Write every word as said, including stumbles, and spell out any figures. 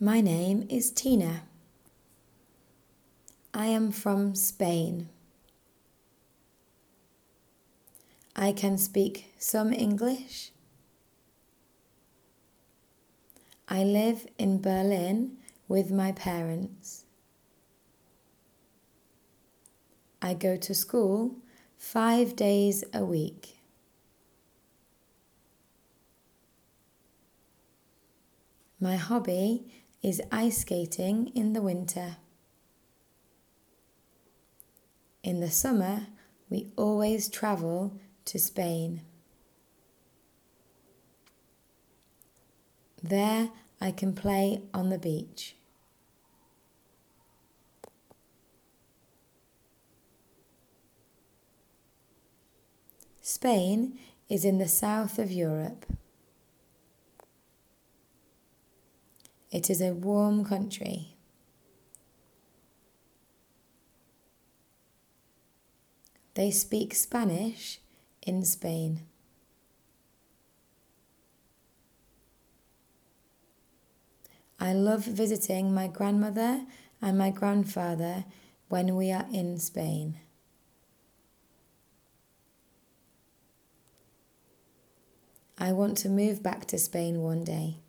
My name is Tina. I am from Spain. I can speak some English. I live in Berlin with my parents. I go to school five days a week. My hobby is ice skating in the winter. In the summer, we always travel to Spain. There I can play on the beach. Spain is in the south of Europe. It is a warm country. They speak Spanish in Spain. I love visiting my grandmother and my grandfather when we are in Spain. I want to move back to Spain one day.